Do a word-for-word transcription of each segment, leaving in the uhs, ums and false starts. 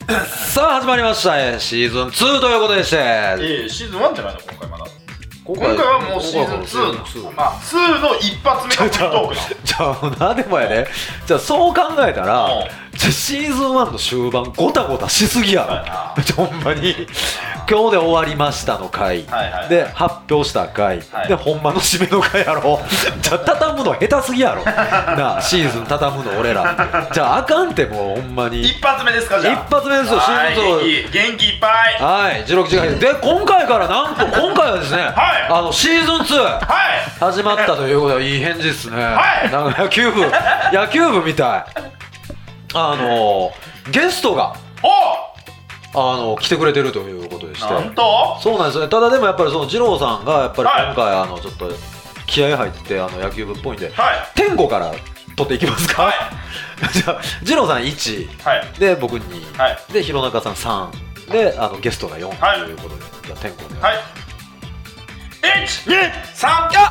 さあ始まりましたえシーズンツーということでして、 えー、シーズンワンじゃないの今回まだ今回はもうシーズンツーのまあツーの一発目がフリートークなじゃあなんでもやねじゃあそう考えたら、うん、じゃあシーズンワンの終盤ゴタゴタしすぎやろほんまに今日で終わりましたの回、はいはいはい、で発表した回、はい、でほんまの締めの回やろじゃあ畳むの下手すぎやろなあシーズン畳むの俺らじゃああかんってもうほんまに一発目ですかじゃあ一発目ですよシーズン元気元気いっぱいはいじゅうろくじかんで今回からなんと今回はですね、はい、あのシーズンツー、はい、始まったということでいい返事ですね、はい、なんか野球部野球部みたいあのゲストがおあの来てくれてるということでしてなんとそうなんですよねただでもやっぱりその二郎さんがやっぱり今回、はい、あのちょっと気合入ってあの野球部っぽいんで、はい、天候から取っていきますか、はい、じゃあ二郎さんいち、はい、で僕に、はい、で弘中さんさんであのゲストがよんということで、はい、じゃあ天候ではいいち、に、さんや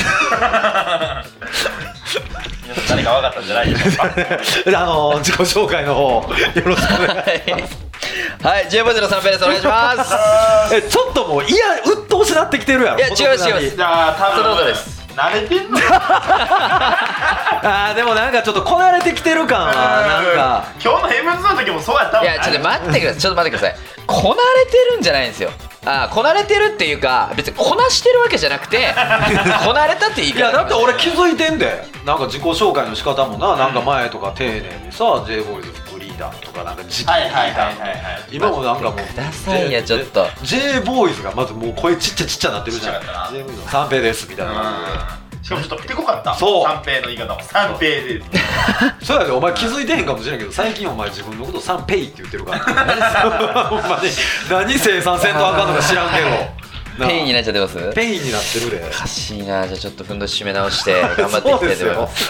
何か分かったんじゃないですかあの自己紹介の方よろしくお願いしますはい、ジェイボーイズの三平です。お願いしますえ、ちょっともういや、鬱陶しなってきてるやろ。 いや、違う違う違うじゃあ、多分そのことです慣れてんのあー、でもなんかちょっとこなれてきてる感はなんか今日のヘブンズの時もそうやったもんねいや、ちょっと待ってください、ちょっと待ってくださいこなれてるんじゃないんですよあこなれてるっていうか別にこなしてるわけじゃなくてこなれたって言い方いやだって俺気づいてんでなんか自己紹介の仕方もな、うん、なんか前とか丁寧にさ J ボーイズフリーダーとかなんか時期リーダーとか今もなんかもうくださいやちょっと J ボーイズがまずもう声ちっちゃちっちゃなってるじゃん J ボーイズの三平ですみたいな感じでしかもちょっとペコかったそう三平の言い方も三平でそうやでお前気づいてへんかもしれんけど最近お前自分のこと三平って言ってるからほんまに何生産せんとあかんのか知らんけどペインになっちゃってますペインになってるでおかしいなじゃあちょっとふんどし締め直して頑張っていきたいと思います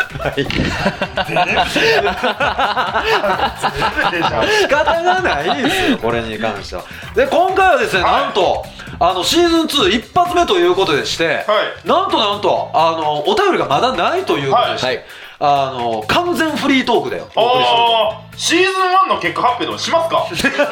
仕方がないですよこれに関してはで今回はですね、はい、なんとあのシーズンツー一発目ということでして、はい、なんとなんとあのお便りがまだないということでして、はい、あの完全フリートークでお送りするシーズンワンの結果発表でもしますか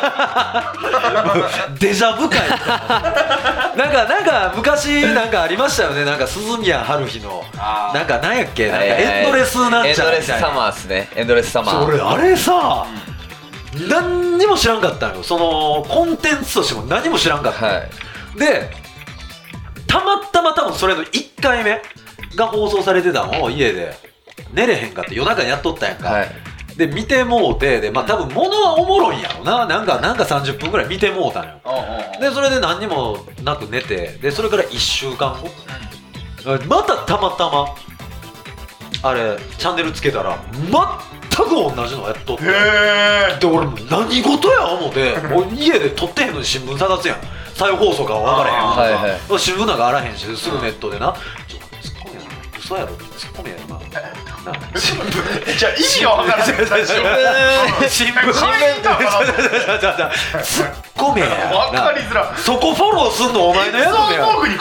デジャブ会なんかなんか昔なんかありましたよねなんか鈴宮春日のなんかなんやっけなんかエンドレスなんちゃうみたいなエンドレスサマーっすねエンドレスサマーそれあれさ、うん、何にも知らんかったのよそのコンテンツとしても何も知らんかった、はい、でたまたま多分それのいっかいめが放送されてたのを家で寝れへんかって夜中にやっとったやんか、はい、で見てもうてでまあ多分物はおもろいんやろななんかなんかさんじゅっぷんぐらい見てもうたのよでそれで何にもなく寝てでそれからいっしゅうかんごまたたまたまあれチャンネルつけたら全く同じのやっとってで俺も何事や思ってもう家で撮ってへんのに新聞探すやん再放送か分からへんとか、はいはい、新聞なんかあらへんしすぐネットでな、うん、ちょっとツッコミやな嘘やろツッコミや今新聞じゃあ意味が分からない新聞新聞新聞ツッコミや分かりづらそこフォローすんのお前のやつやい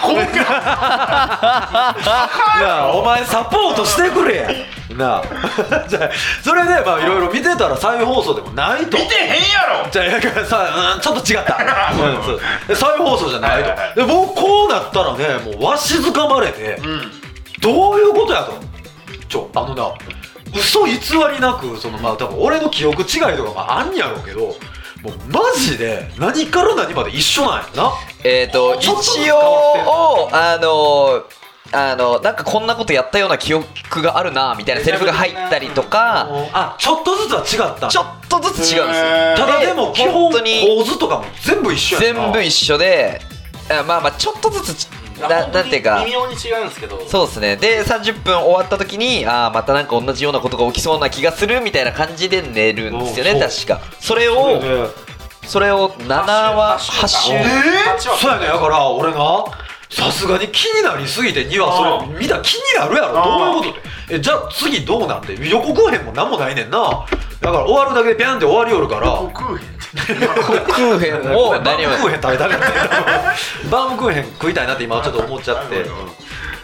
やお前サポートしてくれやなあじゃあそれでまあいろいろ見てたら再放送でもないと見てへんやろじゃあやからさ、うん、ちょっと違った再放送じゃないとでもうこうなったらねもうわしづかまれて、うん、どういうことやとちょあのな嘘偽りなくそのまあ多分俺の記憶違いとかもあんやろうけどもうマジで何から何まで一緒なんやなえっと一応あのあのなんかこんなことやったような記憶があるなみたいなセリフが入ったりとかあちょっとずつは違ったちょっとずつ違うんですよただでも基本構図とかも全部一緒やな全部一緒でまあまあちょっとずつな, なんていうか微妙に違うんですけどそうですねでさんじゅっぷん終わった時にあまたなんか同じようなことが起きそうな気がするみたいな感じで寝るんですよね確かそれをそれをななわはち週えー、そうやねだから俺がさすがに気になりすぎてにはそれ見たら気になるやろどういうことでえじゃあ次どうなんて予告編も何もないねんなだから終わるだけでピャンって終わりよるから予告編予告編を何をバームクーヘン食べたかったバームクーヘン食いたいなって今ちょっと思っちゃって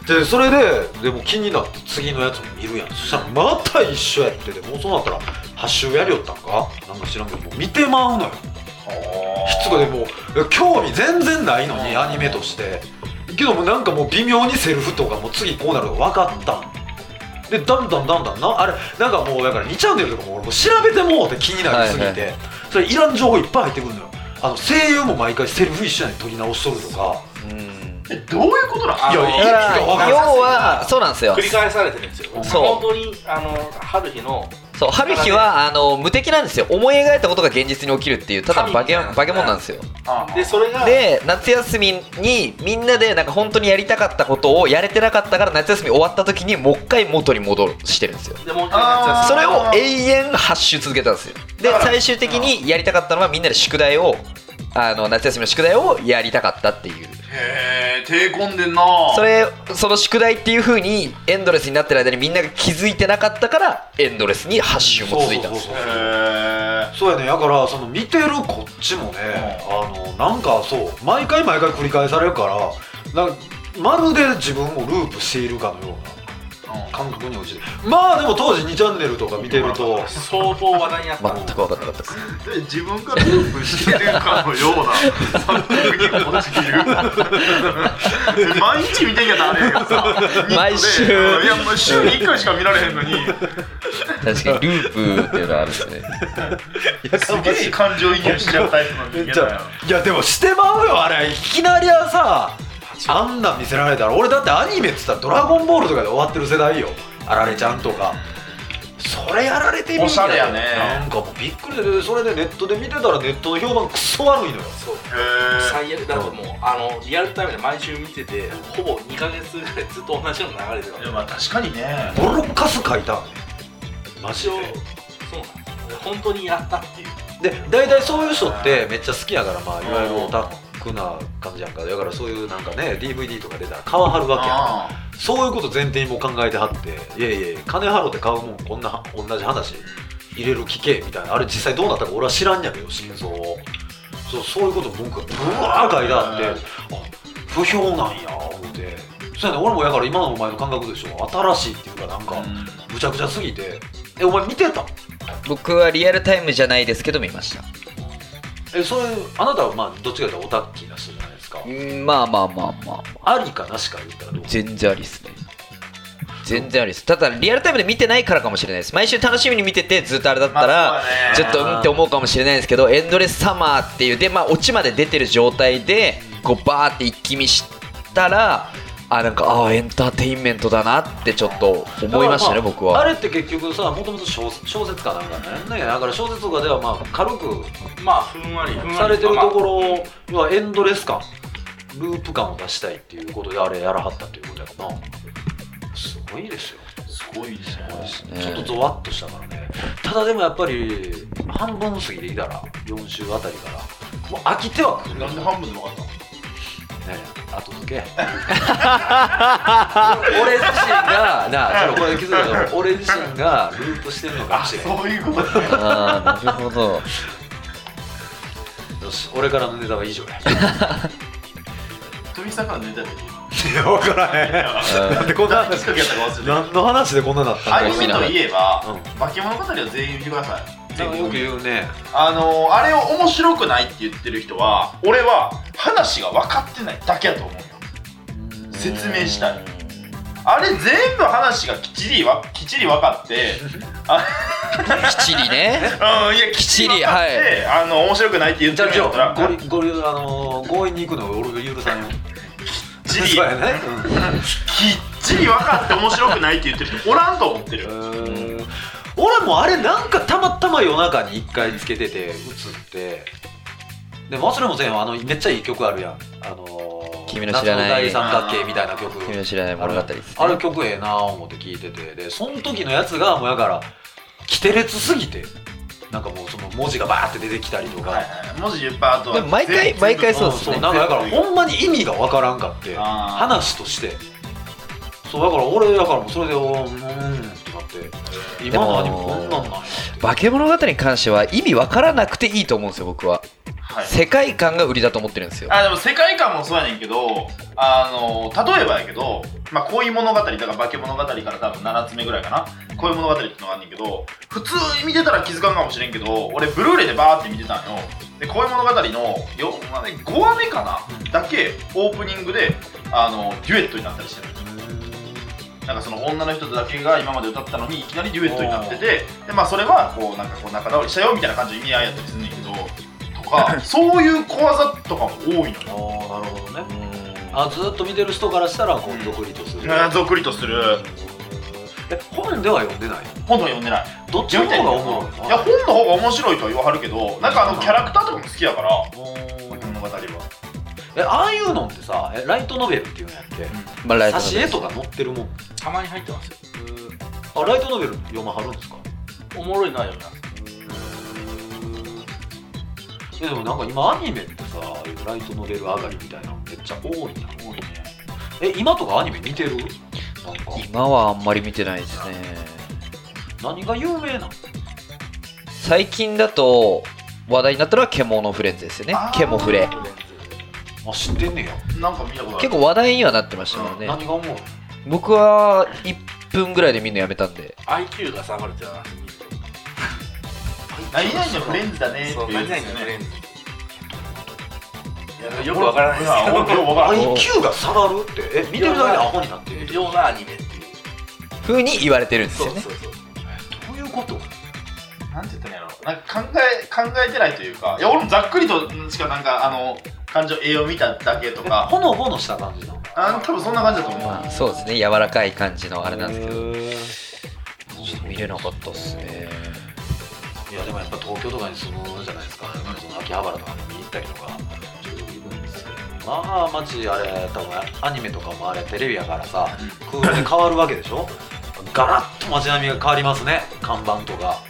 でそれででも気になって次のやつも見るやん。そしたらまた一緒やってて、もうそうなったらはち週やりよったんかなんか知らんけど、もう見てまうのよ。しつこでもう興味全然ないのにアニメとしてけどもなんかもう微妙にセルフとかもう次こうなるの分かったで、だんだんだんだんなあれなんかもうだからにチャンネルとかも俺もう調べてもうって気になりすぎて、はいはい、それいらん情報いっぱい入ってくるのよ。あの声優も毎回セルフ一緒に撮り直しとるとか。 えどういうことなの？ いや、だから要はそうなんですよ。 繰り返されてるんですよ。そう本当にあの春日のそう春日はあの無敵なんですよ。思い描いたことが現実に起きるっていうただの化け化け物なんですよ。 でそれがで夏休みにみんなでなんか本当にやりたかったことをやれてなかったから夏休み終わった時にもう一回元に戻るしてるんですよ。 でもう一回夏休みそれを永遠はち週続けたんですよ。で最終的にやりたかったのはみんなで宿題をあの夏休みの宿題をやりたかったっていう。 へー手込んでんな。 それその宿題っていう風にエンドレスになってる間にみんなが気づいてなかったからエンドレスにはち週も続いたんですよ。 そうやね。だからその見てるこっちもね、あのなんかそう毎回毎回繰り返されるからなんかまるで自分もループしているかのような感覚に落ちて、まあでも当時にチャンネルとか見てると相当話題になった。 全く分かんなかったです。 自分がループしてるかのような感覚に落ちている毎日見てんやったらあれやけどさ毎週いやもう週にいっかいしか見られへんのに確かにループっていうのはあるんですね。 すげえ感情移入しちゃうタイプの人間だよ。 いやでもしてまうよあれ。いきなりはさあんなん見せられたら、俺だってアニメっつったらドラゴンボールとかで終わってる世代よ。あられちゃんとかそれやられてみんなおしゃれやね。 なんかもうびっくりで、それでネットで見てたらネットの評判クソ悪いのよ。 そう最悪だともうあのリアルタイムで毎週見ててほぼにかげつぐらいずっと同じの流れてる。 いやまあ確かにね。 ボロッカス書いたのねマジで。 そうなんです本当にやったっていうで大体そういう人ってめっちゃ好きやから、まあいわゆるオタクな感じやんか。だからそういうなんかね ディーブイディー とか出たら買わはるわけやん。そういうこと前提にも考えてはって、いやいや金払って買うもんこんな同じ話入れる聞けみたいな。あれ実際どうなったか俺は知らんやけど真相を。そうそういうこと文句がブワー書いてあって、あ不評なんや思って。そうやね。俺もやから今のお前の感覚でしょ。新しいっていうかなんかむちゃくちゃすぎて。えお前見てた？ 僕はリアルタイムじゃないですけど見ました。 えそれあなたはまあどっちかというとオタッキーな人じゃないですか。 うんまあまあまあまあ、 ありかなしか言ったらどう？ 全然ありっすね。全然ありです。ただリアルタイムで見てないからかもしれないです。毎週楽しみに見ててずっとあれだったら、まあちょっとうんって思うかもしれないですけど、エンドレスサマーっていうでまあオチまで出てる状態でこうバーって一気見したらあなんかああエンターテインメントだなってちょっと思いましたね、まあ、僕は。 あれって結局さもともと小説かなんかね。だから小説とかではまあ軽くまあふんわりふんわりされてるところ要はエンドレス感ループ感を出したいっていうことであれやらはったっていうことやろな。すごいですよ。 すごいですね。 ちょっとゾワッとしたからね。ただでもやっぱり半分過ぎていたらよん週あたりからもう飽きてはくる。 なんで半分で分かったの？ ね、後付け俺自身がなこれ気づいたけど俺自身がループしてるのかもしれない。 そういうことね。 ああなるほど。 よし俺からのネタは以上や。 富さんからネタでいい？ いや分からへん。なんでこんな話何の話でこんななったアニメといえば、 うん、 化け物語を全員見てください。 よく言うね。 あのー、あれを面白くないって言ってる人は俺は話が分かってないだけやと思うよ。説明したい。あれ全部話がきっちりわきっちり分かってあきっちりねうんいやきっちり分かって、はい、あの面白くないって言ってる人だったらゴリゴリあのー、強引に行くの俺が許さんよ。 きっちりそうやね、うん、きっちり分かって面白くないって言ってる人おらんと思ってる。 俺もあれなんかたまたま夜中に一回つけてて映ってでもそれもせんよ。あのめっちゃいい曲あるやん。あのー、 君の知らない大三角形みたいな曲。 君の知らない物語です、ね、 あれ曲ええなぁ思って聴いててでその時のやつがもうやからキテレツすぎてなんかもうその文字がバーって出てきたりとか、はいはい、文字いっぱいあとはでも毎回毎回そうですね。 そうなんかだからほんまに意味がわからんかって話としてそうだから俺だからもうそれでうんってなってって今のアニメこんなんなんや化け物語に関しては意味わからなくていいと思うんですよ僕は、はい、世界観が売りだと思ってるんですよ。 あでも世界観もそうやねんけどあの例えばやけど、まあ、恋物語だから化け物語から多分ななつめぐらいかな恋物語っていうのがあんねんけど普通に見てたら気づかんかもしれんけど俺ブルーレイでバーって見てたんよ。で恋物語のよんわめごわめかな、うん、だけオープニングであのデュエットになったりしてる。なんかその女の人だけが今まで歌ったのにいきなりデュエットになっててで、まあ、それはこうなんかこう仲直りしたよみたいな感じの意味合いやったりするんだけどとかそういう小技とかも多いのよ。 ああなるほどね。あずっと見てる人からしたらこうゾクリとする、 うん、ゾクリとする。 え本では読んでない？ 本では読んでない。 どっちの方がおもろいの？ いや本の方が面白いとは言わはるけどなんかあのキャラクターとかも好きやから物語は。 えああいうのってさえライトノベルっていうんやっけ、うんまあ、挿絵とか載ってるもんたまに入ってますよ。 あライトノベル読まはるんですか？ おもろいのは読みます。 えでもなんか今アニメってさライトノベル上がりみたいなのめっちゃ多いな。多いね。え今とかアニメ見てる？なんか今はあんまり見てないですね。 何が有名なの？ 最近だと話題になったのはケモノフレンズですよね。ケモフレあ知ってんねや。 なんか見たことある。 結構話題にはなってましたもんね。 何が思う？ 僕はいっぷんぐらいでみんなやめたんでアイキュー が下がるじゃない。 何々のフレンズだねってそう何々のフレンズ。いやよくわわからないですけどアイキュー が下がるってえ見てるだけでアホになってるようなアニメっていう風に言われてるんですよね。 そうそうそうどういうこと？ なんて言ったんやろなんか考え考えてないというかいや俺もざっくりとしかなんかあの感情絵を見ただけとかほのぼのした感じなのあ多分そんな感じだと思う、 まあ、そうですね柔らかい感じのあれなんですけどちょっと見れなかったっすね。 いやでもやっぱ東京とかに住むじゃないですか、その秋葉原とかに見に行ったりとかちょっと行くんですけどまあマジあれ多分アニメとかもあれテレビやからさ空気で変わるわけでしょガラッと街並みが変わりますね看板とか。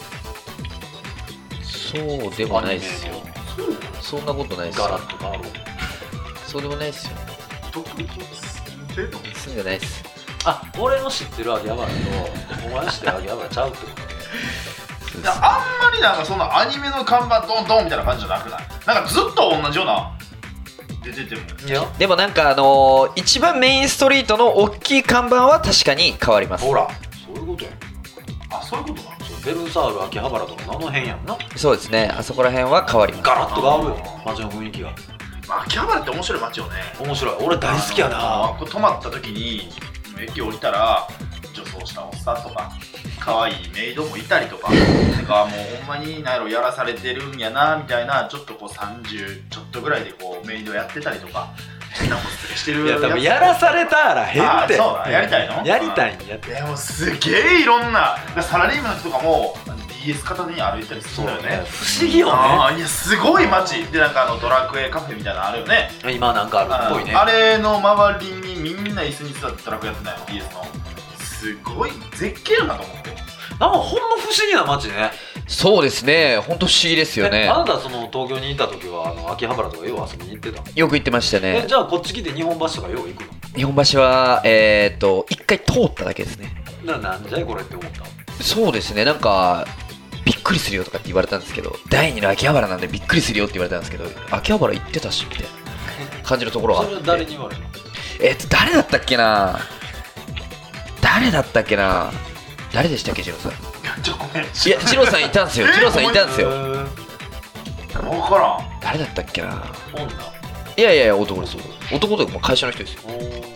そうでもないですよ。そんなことないですよ。 ガラッと変わるそうでもないですよ。 どこに住んでんの？ 住んでないです。 あ俺の知ってる秋葉原とお前の知ってる秋葉原ちゃうってことね。 いやあんまりなんかそんなアニメの看板ドンドンみたいな感じじゃなくない？なんかずっと同じような出ててもいやでもなんかあのー、一番メインストリートの大きい看板は確かに変わります。 ほらそういうことや。 あそういうことなの？ ベルサール秋葉原とかあの辺やんな。 そうですねあそこら辺は変わります。 ガラッと変わるよ街の雰囲気が。 秋葉原って面白い街よね。 面白い俺大好きやな。 これ泊まった時に駅降りたら女装したおっさんとか可愛いメイドもいたりとかなんかもうほんまに何やろやらされてるんやなみたいなちょっとこうさんじゅうちょっとぐらいでこうメイドやってたりとかみんなもしてるいや多分やらされたら変って。 そうだやりたいの？ やりたいんやって。 でもすげえいろんなサラリーマンの人とかも ディーエス 片手に歩いたりするんだよね。 不思議よね。 あいやすごい街でなんかあのドラクエカフェみたいなのあるよね。 今なんかあるっぽいね。 あれの周りにみんな椅子に座ってドラクエやってないの ディーエス の。すごい絶景やなと思って。 なんかほんの不思議な街ね。 そうですねほんと不思議ですよね。 あなたその東京にいた時はあの秋葉原とかよう遊びに行ってたの？ よく行ってましたね。 えじゃあこっち来て日本橋とかよう行くの？ 日本橋はえー、っと一回通っただけですね。 ななんじゃいこれって思った？ そうですねなんかびっくりするよとかって言われたんですけど第二の秋葉原なんでびっくりするよって言われたんですけど秋葉原行ってたしみたいな感じのところがあって。 それは誰に言われるの？ えー、っと誰だったっけな誰だったっけな誰でしたっけジローさん。 ちょごめん。いやジローさんいたんですよ。ジローさんいたんですよ。 分からん。 誰だったっけな。 女。 いやいやいや男です。男というか会社の人ですよ。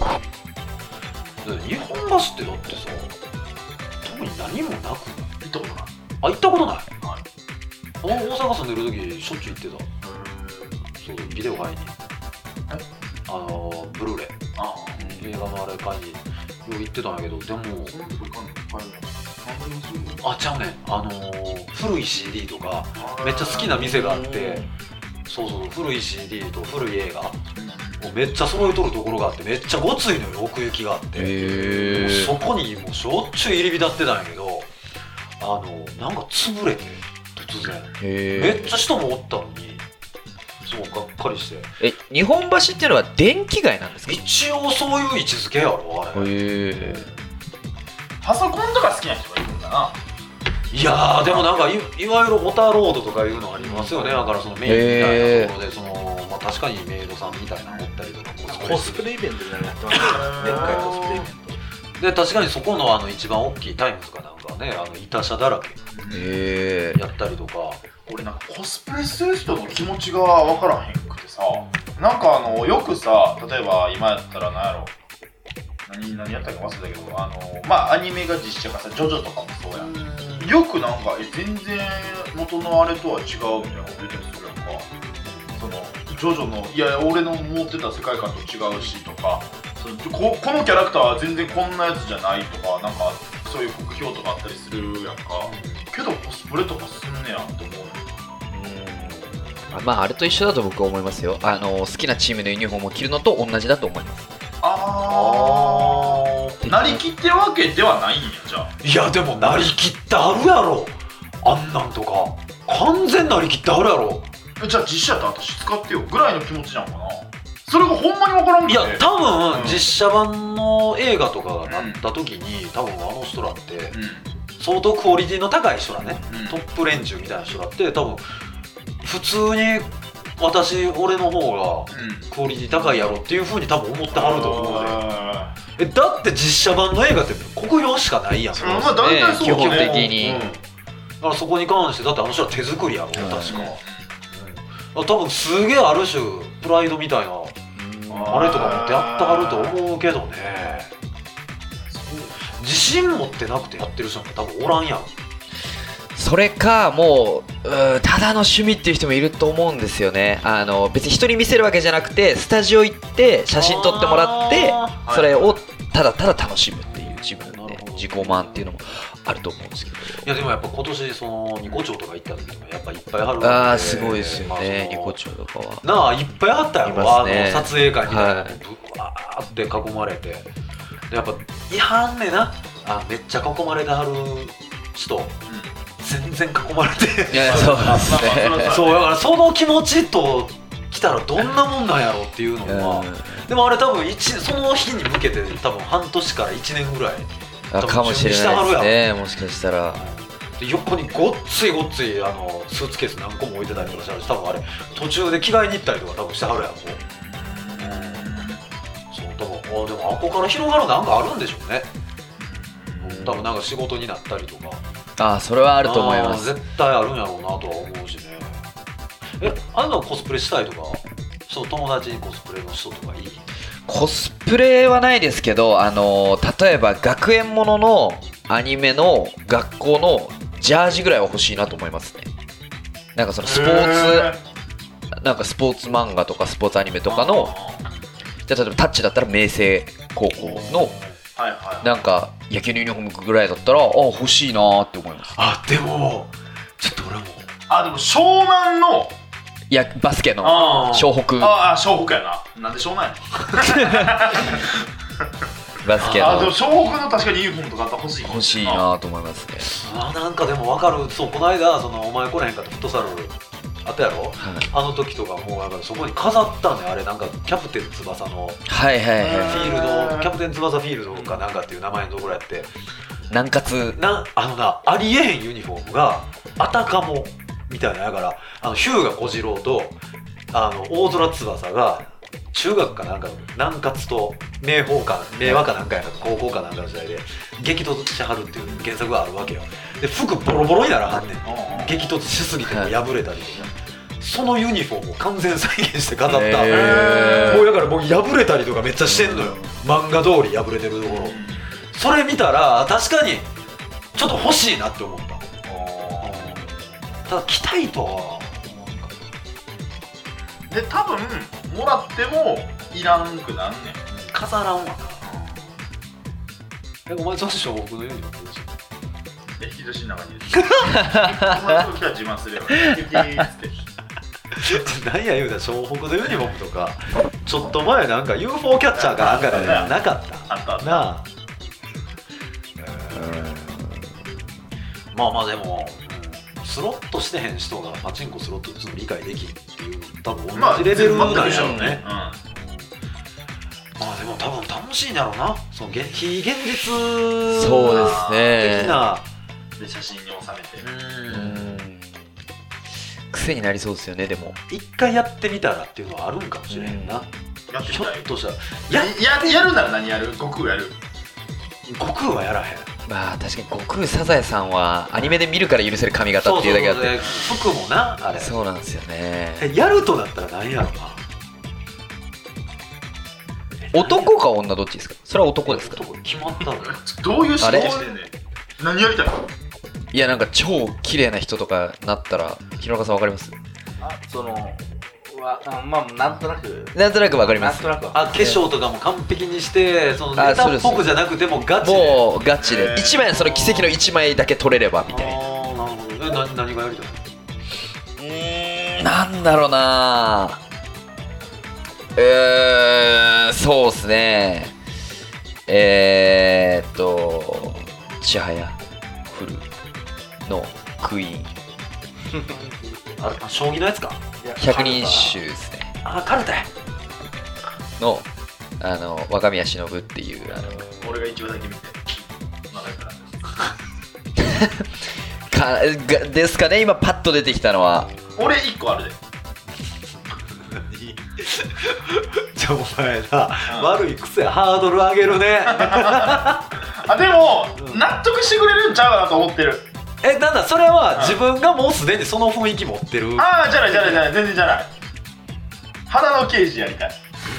日本橋ってだってさ特に何もなく行ったことない。あ行ったことない。はい。大阪住んでる時しょっちゅう行ってた。そうビデオ買いに。あのブルーレイ。あ映画のあれ買いによう行ってたんやけどでも。あちゃうねんあのー、古い シーディー とかめっちゃ好きな店があってそうそう古い シーディー と古い映画もうめっちゃ揃えとるところがあってめっちゃごついのよ奥行きがあってもうそこにもうしょっちゅう入り浸ってたんやけどあのなんか潰れて突然めっちゃ人もおったのにそうがっかりして。 え日本橋っていうのは電気街なんですか？ 一応そういう位置づけやろあれ。へパソコンとか好きな人がいるんだないやーでもなんか い, いわゆるオタロードとかいうのありますよね。だからそのメインみたいなところでその、まあ、確かにメイドさんみたいなのおったりとかコスプレイベントみたいなのやってましたからでっかいコスプレイベントで確かにそこのあの一番大きいタイムズかなんかねあの板車だらけへやったりとか。 俺なんかコスプレする人の気持ちが分からへんくてさ、なんかあのよくさ例えば今やったら何やろ何何やったか忘れたけどあのまあアニメが実写化さジョジョとかもそうやん。よくなんかえ全然元のあれとは違うみたいなこと言ったりするやんか。そのジョジョのいや俺の思ってた世界観と違うしとかその こ, このキャラクターは全然こんなやつじゃないとかなんかそういう酷評とかあったりするやんか。けどコスプレとかすんねやって思う。 まああれと一緒だと僕は思いますよ。あの好きなチームのユニフォームを着るのと同じだと思います。 ああなりきってるわけではないんやじゃあ。 いやでもなりきってあるやろあんなんとか完全なりきってあるやろ。 じゃあ実写やったら私使ってよぐらいの気持ちなのかな。それがほんまに分からんくて。 いや多分、うん、実写版の映画とかがなった時に、うん、多分あの人らって、うん、相当クオリティの高い人らね、うん、トップ連中みたいな人らって多分普通に私俺の方がクオリティ高いやろっていう風に多分思ってはると思うで、えだって実写版の映画って国用しかないやん。 まあ大体そう、 基本的に、 うん、だからそこに関してだってあの人は手作りやろ確か、うんうん、多分すげえある種プライドみたいなあれとか持ってやってはると思うけどね。自信持ってなくてやってる人なんか多分おらんやん。 それかもう、うただの趣味っていう人もいると思うんですよね。あの別に人に見せるわけじゃなくてスタジオ行って写真撮ってもらってそれをただただ楽しむっていう自分で自己満っていうのもあると思うんですけど。 いやでもやっぱ今年そのニコ町とか行った時もやっぱいっぱいあるわけで。 ああすごいですよね、ニコ町とかはなあいっぱいあったやろ、ね、あの撮影会みたいなのはい、 ぶわーって囲まれてでやっぱいはんねなあめっちゃ囲まれてはる人、うん全然囲まれていやそうですねそうだからその気持ちと来たらどんなもんなんやろっていうのは、うん、でもあれ多分その日に向けて多分半年からいちねんぐらいかもしれないですね。もしかしたらで横にごっついごっついあのスーツケース何個も置いてたりとかしたら多分あれ途中で着替えに行ったりとか多分してはるやんもう、うん、そう多分あでもあこから広がるなんかあるんでしょうね、うん、多分なんか仕事になったりとかああそれはあると思います。 絶対あるんやろうなとは思うしね。えあんなコスプレしたいとかそう友達にコスプレの人とかいい？ コスプレはないですけどあの例えば学園もののアニメの学校のジャージぐらいは欲しいなと思いますね。なんかそのスポーツなんかスポーツ漫画とかスポーツアニメとかのじゃあ例えばタッチだったら明星高校のはいはい、 なんか野球のユニフォームぐらいだったらあ欲しいなって思います。 あでもちょっと俺もあでも湘南のいやバスケの湘北ああ湘北やななんで湘南やバスケのあでも湘北の確かにユニフォームとかあったら欲しい欲しいなと思いますね。 あなんかでも分かる。そうこの間そのお前来れへんかったフットサルあったやろ、はい、あの時とかもうだからそこに飾ったねあれなんかキャプテン翼のはいはいはいフィールドキャプテン翼フィールドかなんかっていう名前のところやって南葛なあのなありえへんユニフォームがあたかもみたいなだからあの日向小次郎とあの大空翼が中学かなんかの南葛と明豊か明和かなんかやな高校かなんかの時代で激突してはるっていう原作があるわけよ。で服ボロボロにならはんねん激突しすぎて破れたりとか、そのユニフォームを完全再現して飾った、えー、もうだからもう破れたりとかめっちゃしてんのよ、うん、漫画通り破れてるところ、うん、それ見たら確かにちょっと欲しいなって思った。ただ着たいとは思うで多分もらってもいらんくなんねん飾らんわな。えお前そっち湘北のユニフォーム引き出しの中に入れてお前そう来たら自慢するよキキーっつって何や言うたら湘北のユニフォームとかちょっと前なんか ユーフォー キャッチャーかなんかでなかったあったあったなあ、えー、まあまあでも、うん、スロットしてへん人がパチンコスロット打つの理解できんっていう多分同じレベルなんでしょうね、 まあまあでも多分楽しいんだろうな、その現非現実そうですね的なで写真に収めてうんうん癖になりそうですよね。でも一回やってみたらっていうのはあるんかもしれへんな。ひょやってみたいっとしたらやややるなら何やる？悟空やる？ 悟空はやらへん。 まあ確かに悟空サザエさんはアニメで見るから許せる髪型っていうだけあって、 そうそうそう服もなあれそうなんですよね。 えやるとなったら何やろな。 男か女どっちですか？それは男ですか？ 男決まったのどういう仕事してんねん。何やりたいの？ いやなんか超綺麗な人とかなったら、弘中さんわかります？ あそのわあまあなんとなくなんとなくわかります。 なんとなくあ化粧とかも完璧にしてそのネタっぽくじゃなくてもガチでもうガチで一枚その奇跡の一枚だけ撮れればみたいな。 あーなるほど。えな何がやりたいの？ うーんなんだろうなえーそうっすねえーっと千早フルのクイーンあれ将棋のやつか。 百人一首ですねあカルテのあの若宮忍っていうあの俺が一応だけ見て長いからかがですかね今パッと出てきたのは。 俺一個あるで。 じゃあお前な、うん、悪い癖ハードル上げるねあでも、うん、納得してくれるんちゃうかなと思ってる。 えなんだそれは自分がもうすでにその雰囲気持ってる。 ああじゃないじゃないじゃない全然じゃない。花の刑事やりたい。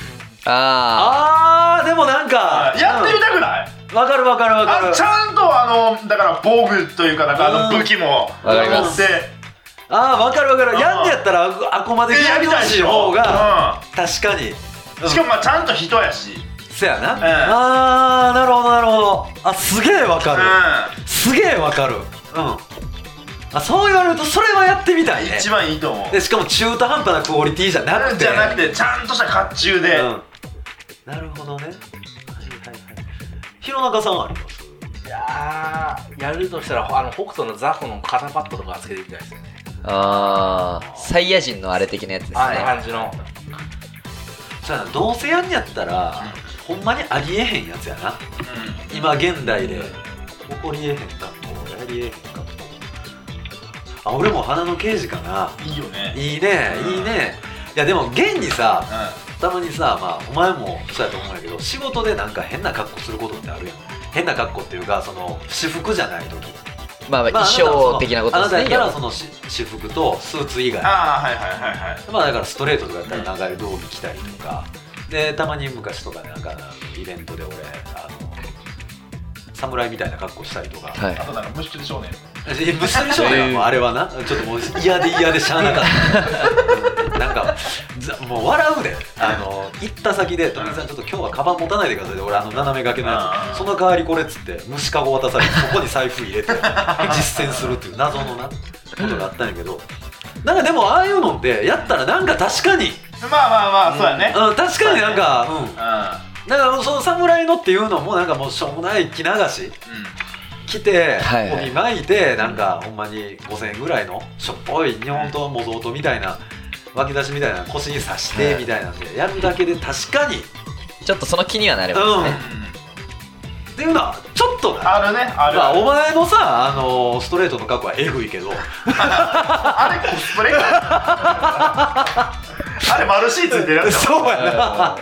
ああーでもなんかやってみたくない？ わかるわかるわかる。 あちゃんとあのだから防具というかなんかあの武器もわかります。 持ってああわかるわかる。やんねやったらあこまでやりたい方が確かに、 うん、しかもまあちゃんと人やしそやな、 うん、 あーなるほどなるほど。あすげえわかる、 うん、 すげえわかる。うんあそう言われるとそれはやってみたいね。 一番いいと思う。 でしかも中途半端なクオリティじゃなくてじゃなくてちゃんとした甲冑で、うん、 なるほどね。はいはいはい。弘中さんはあります？ いやーやるとしたらあの北斗のザコの肩パッドとかつけてみたいですよね。 あーサイヤ人のあれ的なやつですね。 あんな感じのそうやなどうせやんやったら、うん、ほんまにありえへんやつやな、うん、今現代で起こりえへんかもやりえへんかも。あ俺も花の刑事かな。 いいよねいいね、うん、いいね。いやでも現にさ、うん、たまにさまあお前もそうやと思うんやけど仕事でなんか変な格好することってあるやん。変な格好っていうかその私服じゃない時まあ、まあ、衣装的なことですね。 あなたやったらその私服とスーツ以外ああはいはいはいはいまあだからストレートとかやったら長い道着着たりとか、うん、でたまに昔とかなんかイベントで俺あの侍みたいな格好したりとか、 はい、あとなんか虫取り少年虫取り少年はもうあれはなちょっともう嫌で嫌でしゃあなかったなんかもう笑うであの行った先で富井さんちょっと今日はカバン持たないでくださいで俺あの斜め掛けのやつその代わりこれっつって虫かご渡されてそこに財布入れて実践するっていう謎のなことがあったんやけどなんかでもああいうのってやったらなんか確かにまあまあまあ、うん、そうやね、 うん、確かになんかうん、うんだからその侍のっていうのもなんかもうしょうもない着流し、うん、着て帯巻いてなんかほんまにごせんえんぐらいのしょっぽい日本刀模造刀みたいな脇出しみたいな腰に刺してみたいなんでやるだけで確かにちょっとその気にはなれますね、 うん、っていうのはちょっとあるねある、 まあ、お前のさあのストレートの格好はエグいけどあれコスプレあれマルシーついてるやつそうやな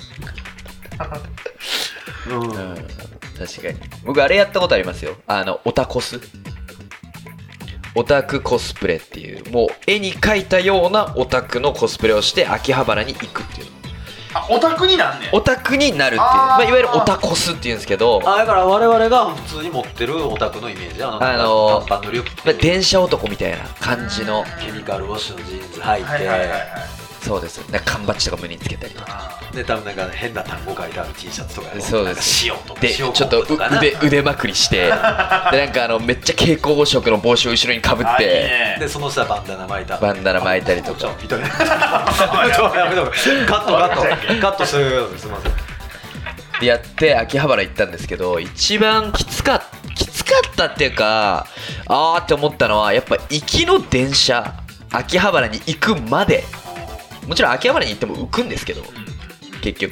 うんうん、確かに僕あれやったことありますよあのオタコスオタクコスプレっていうもう絵に描いたようなオタクのコスプレをして秋葉原に行くっていうのあオタクになんねんオタクになるっていうまあ、いわゆるオタコスっていうんですけどあだから我々が普通に持ってるオタクのイメージあのあの短パンのリュック、 まあ、電車男みたいな感じのケミカルウォッシュのジーンズ履いて、はいはいはいはいそうですなんか缶バッジとか胸につけたりとかで多分なんか変な単語書いてある T シャツとかそうです塩とかでちょっと腕, 腕まくりしてでなんかあのめっちゃ蛍光色の帽子を後ろにかぶっていい、 ね、でその下バンダナ巻いたバンダナ巻いたりとかみたいなカットカットカットしてるすみませんでやって秋葉原行ったんですけど一番きつかったきつかったっていうかあーって思ったのはやっぱ行きの電車秋葉原に行くまでもちろん秋葉原に行っても浮くんですけど結局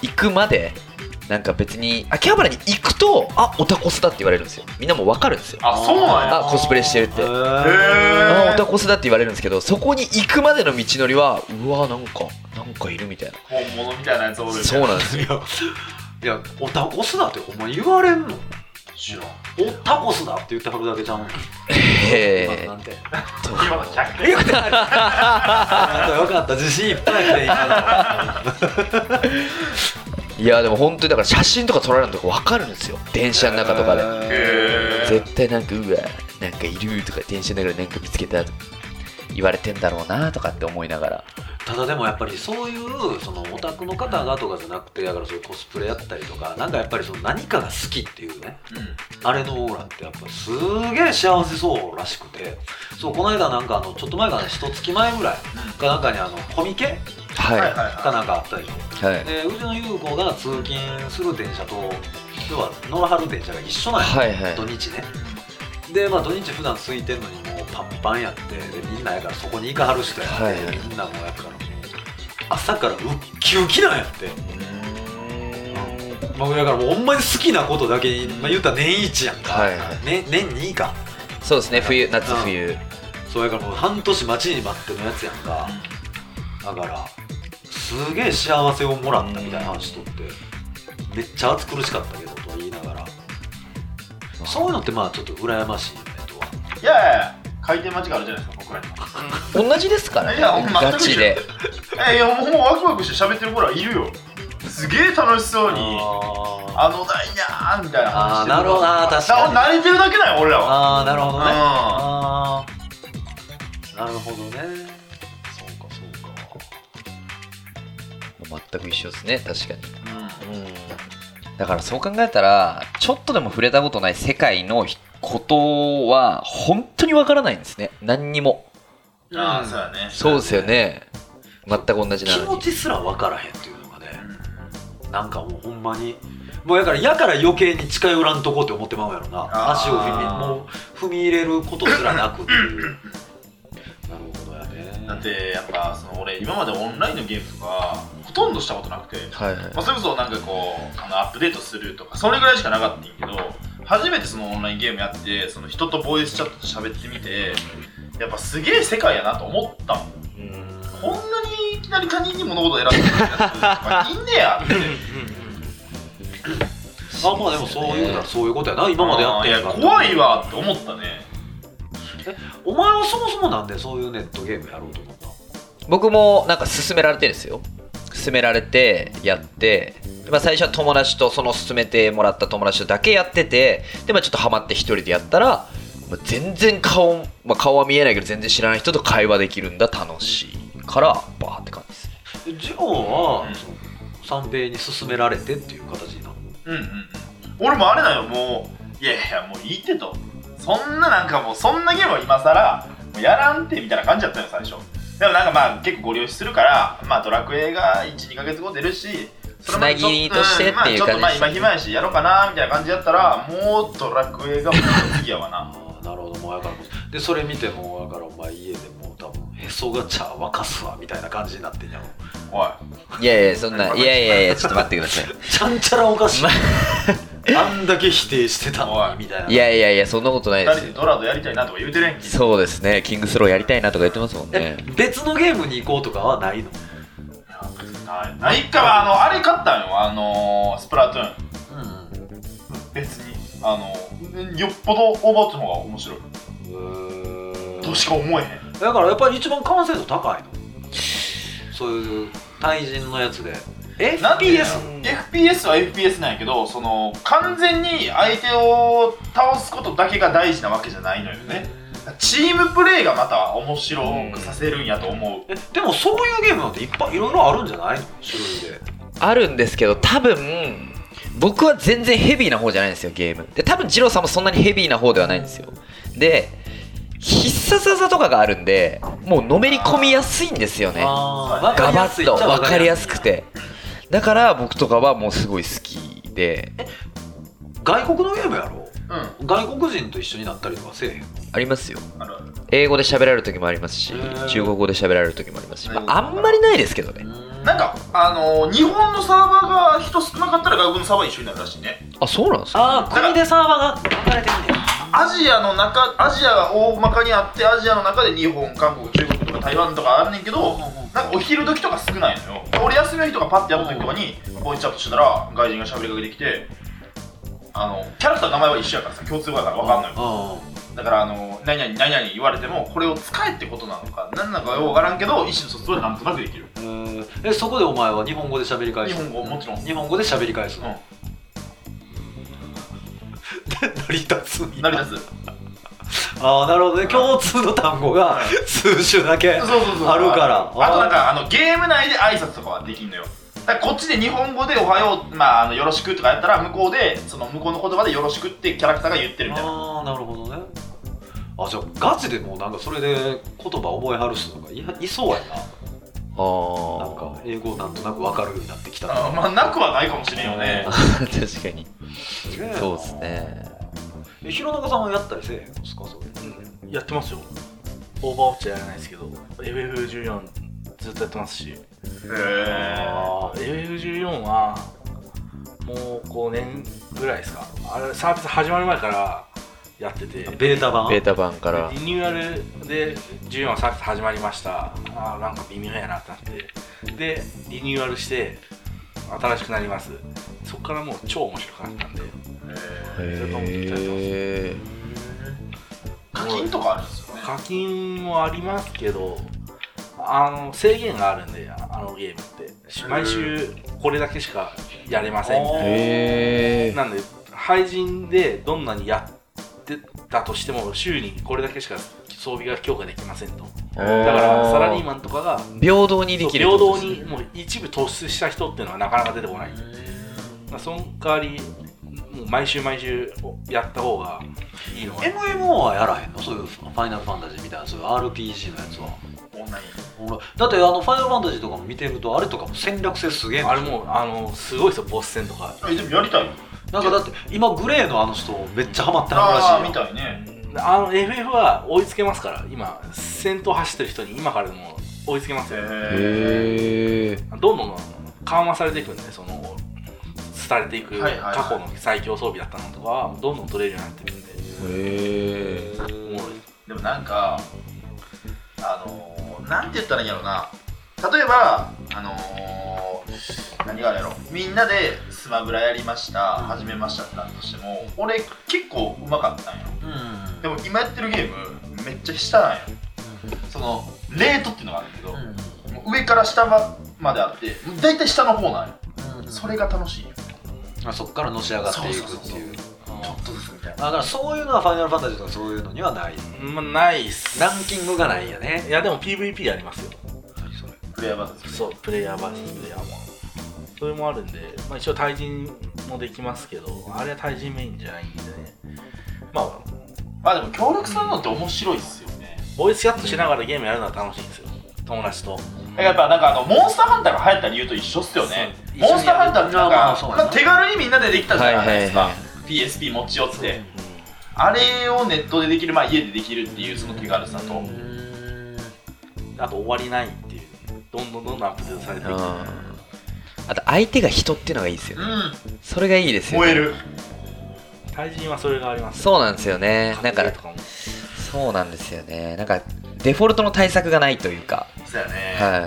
行くまでなんか別に秋葉原に行くとあオタコスだって言われるんですよ。みんなもう分かるんですよ。 あそうなんや。 あコスプレしてるってへあーオタコスだって言われるんですけど、そこに行くまでの道のりはうわなんかなんかいるみたいな。 本物みたいなやつおる。 そうなんですよ。 いやオタコスだってほんま言われんの？ 知らん。 オタコスだって言ってはるだけじゃん。 へえなんて今のひゃくてん。 よかったよかった自信いっぱいあっていやでも本当にだから写真とか撮られるのとか分かるんですよ。電車の中とかでへー絶対なんかうわなんかいるとか電車の中でなんか見つけたとか言われてんだろうなとかって思いながら。 ただでもやっぱりそういうそのオタクの方がとかじゃなくて、だからそういうコスプレやったりとかなんかやっぱりその何かが好きっていうね、 うんあれのオーラってやっぱすげえ幸せそうらしくて、そうこの間なんかあのちょっと前かな一月前ぐらいかなんかにあのコミケはいはいはいかなんかあったでしょ。 はいでうちの優子が通勤する電車と要は乗らはる電車が一緒なんや、 はいはい土日ね。でまあ土日普段空いてんのにもうパンパンやってでみんなやからそこに行かはる人やって、 はいはいみんなもうやからもう朝からウッキウキなんやって、まあ、だからもうほんまに好きなことだけに、まあ、言うたら年一やんか、 はいはいね、年にかそうですね冬夏冬そうやからもう半年待ちに待ってのやつやんか。だからすげえ幸せをもらったみたいな話とってめっちゃ暑苦しかったけどとは言いながら、そういうのってまあちょっと羨ましいよねとは。 いやいや回転待ちがあるじゃないですか僕らに。 同じですからねいやほんまガチで。 えいやもうワクワクして喋ってる頃はいるよ。すげえ楽しそうにああのダイヤーみたいな話してる。 あーなるほどな確かにだ慣れてるだけなんよ俺らは。 あーなるほどね。 うんあーなるほどね。そうかそうか。 全く一緒ですね確かに。 うんうんだからそう考えたらちょっとでも触れたことない世界のことは本当にわからないんですね。何にも。 ああそうやね。 そうですよね。全く同じな気のに。 持ちすら分からへんっていうのがね、なんかもうほんまにもうやからやから余計に近寄らんとこって思ってまうやろな。 あー足を踏みもう踏み入れることすらなくっていうなるほどやね。 だってやっぱその俺今までオンラインのゲームとかほとんどしたことなくて、 はいはいまあ、それこそなんかこうあのアップデートするとかそれぐらいしかなかったんやけど、初めてそのオンラインゲームやってその人とボイスチャットで喋ってみてやっぱすげえ世界やなと思ったもん。こんなにいきなり他人に物事を選んでるやつまあいんねやって。 あまあでもそういうならそういうことやな。今までやってんいややから怖いわって思ったね。 えお前はそもそもなんでそういうネットゲームやろうと思ったの？ 僕もなんか勧められてですよ。勧められてやって、まあ、最初は友達とその勧めてもらった友達とだけやってて、で、まあ、ちょっとハマって一人でやったら、まあ、全然顔、まあ、顔は見えないけど全然知らない人と会話できるんだ楽しいからバーって感じですね。 でジオは、うん、三平に勧められてっていう形になる。 うんうんうん。俺もあれだよもういやいやもういいってと。そんななんかもうそんなゲームは今更もうやらんってみたいな感じだったよ最初。でもなんかまあ結構ご了承するからまあドラクエが いちにかげつご出るしつなぎとしてっていう感じです、ね、 うんまあ、ちょっとまあ今暇やしやろうかなみたいな感じやったらもうドラクエがもう次やわな。 あなるほどもうやからでそれ見てもうやからお前家でもう多分へそが茶沸かすわみたいな感じになってんやろ。 おいいやいやそんないやいやいやちょっと待ってくださいちゃんちゃらおかしい、まあんだけ否定してたのにみたいな。 いやいやいやそんなことないですよ。 ふたりでドラドやりたいなとか言うてるやんけ。 そうですねキングスローやりたいなとか言ってますもんね。 別のゲームに行こうとかはないの？ ないないかはあのあれ買ったんよあのー、スプラトゥーン、うん、別にあのよっぽどオーバーウォッチの方が面白いとしか思えへん。 だからやっぱり一番完成度高いのそういう対人のやつで エフピーエス？ エフピーエス は エフピーエス なんやけどその完全に相手を倒すことだけが大事なわけじゃないのよね。チームプレーがまた面白くさせるんやと思う。 えでもそういうゲームなんていっぱいいろいろあるんじゃないの？種類であるんですけど多分僕は全然ヘビーな方じゃないんですよゲームで。多分ジローさんもそんなにヘビーな方ではないんですよ。で必殺技とかがあるんでもうのめり込みやすいんですよね。ガバッと分かりやすくてだから僕とかはもうすごい好きで。 外国のゲームやろ？ うん、 外国人と一緒になったりとかせえへん？ ありますよ。 ある英語で喋られる時もありますし中国語で喋られる時もありますし、まあ、あんまりないですけどね。 なんかあのー、日本のサーバーが人少なかったら外国のサーバー一緒になるらしいね。 あ、そうなんですか。 ああ、国でサーバーが分かれてんねや。 アジアの中、アジアが大まかにあって、アジアの中で日本、韓国、中国とか台湾とかあるねんけど、なんかお昼時とか少ないのよ。俺休みの日とかパッてやった時とかにボイスチャットしてたら外人が喋りかけてきて、あのキャラクターの名前は一緒やからさ、共通語だから分かんないの。だからあの何々何々言われてもこれを使えってことなのか何なのかよく分からんけど、意思の疎通はなんとなくできる。 え、そこでお前は日本語で喋り返す？ 日本語もちろん日本語で喋り返すの。成り立つ。 成り立つ。 ああ、なるほどね。共通の単語が数種だけあるから。 あとなんかあのゲーム内で挨拶とかはできんのよ。だからこっちで日本語でおはよう、まあ、あのよろしくとかやったら向こうでその向こうの言葉でよろしくってキャラクターが言ってるみたいな。 ああ、なるほどね。あ、じゃあガチでもうなんかそれで言葉覚えはる人とか い, いそうやな。あ、なんか英語なんとなく分かるようになってきた。 あ、まあなくはないかもしれんよね。 確かにそうですね。 え、弘中さんはやったりせえへんのですかそれ？ うん、やってますよ。オーバーウォッチはやらないですけど エフエフじゅうよん ずっとやってますし。へー。 エフエフじゅうよん はもうごねんぐらいですか。あれサービス始まる前からやってて、 ベータ版ベータ版からリニューアルでじゅうよんはサービス始まりました。あーなんか微妙やなってなってでリニューアルして新しくなります。そこからもう超面白くなったんで、 へー。 課金とかあるんですよね。 課金もありますけど、あの制限があるんで、あのゲームって毎週これだけしかやれませんみたいな。 へー。 なんで配信でどんなにやってたとしても週にこれだけしか装備が強化できませんと。だからサラリーマンとかが平等にできる。 平等にもう一部突出した人っていうのはなかなか出てこない。その代わりもう毎週毎週やった方がいいのは。 エムエムオー はやらへんの？そういうファイナルファンタジーみたいなそういう アールピージー のやつは。 オンラインだってあのファイナルファンタジーとかも見てるとあれとかも戦略性すげえんあれもうあのすごいですよ、ボス戦とか。 え、でもやりたい。 なんかだって今グレーのあの人めっちゃハマってはるらしいよ。 あーみたいね。 あの エフエフ は追いつけますから、今先頭走ってる人に今からでも追いつけますよ。 へー。 どんどん緩和されていくんで、その廃れていくはいはいはい過去の最強装備だったのとかはどんどん取れるようになってるんで。 へー。 おもろい。 でもなんかあのー、なんて言ったらいいんやろうな。例えばあのー、何があるやろ、みんなでスマブラやりました、始めましたってなったとしても俺結構うまかったんよ。 うん。 でも今やってるゲームめっちゃ下なんよ。そのレートっていうのがあるけど、もう上から下まであってだいたい下の方なんよ。それが楽しいよ。 あ、そこからのし上がっていくっていう。 ちょっとずつみたいな。 だからそういうのはファイナルファンタジーとかそういうのにはない。 まあ、ないっす。 ランキングがないんやね。 いやでも ピーブイピー ありますよ。 何それ。 プレイヤーバーサス。 そう、プレイヤー ブイエス プレイヤーもそれもあるんで、まあ、一応対人もできますけど、あれは対人メインじゃないんでね。まあまあでも協力するのって面白いっすよね。 ボイスチャットしながらゲームやるのは楽しいんですよ、友達と。 やっぱなんかあのモンスターハンターが流行った理由と一緒っすよね。モンスターハンターってなんか、まあ、手軽にみんなでできたじゃないですか、はいはいはい、ピーエスピー 持ち寄って、うん、あれをネットでできる、まあ、家でできるっていうその手軽さと、 あと終わりないっていう、どんどんどんどんアップデートされていく。 あと相手が人っていうのがいいですよね、うん、それがいいですよね。 燃える。 対人はそれがあります、ね、 そうなんですよね。なんかそうなんですよね。なんかデフォルトの対策がないというか。 そうやね、 はい、